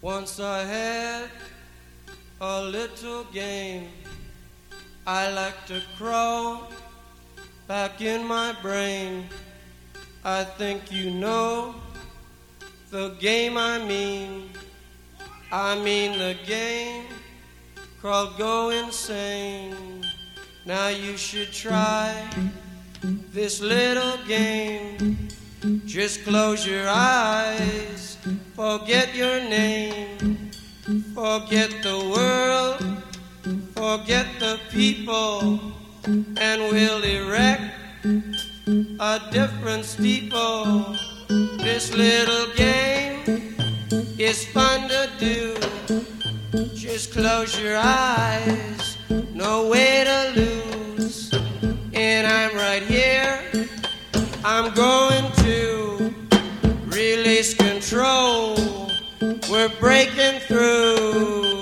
Once I had a little game. I like to crawl back in my brain. I think you know the game I mean. I mean the game called Go Insane. Now you should try this little game. Just close your eyes, forget your name, forget the world, forget the people, and we'll erect a different steeple. This little game is fun to do. Just close your eyes, no way to lose. And I'm right here, I'm going to release control. We're breaking through.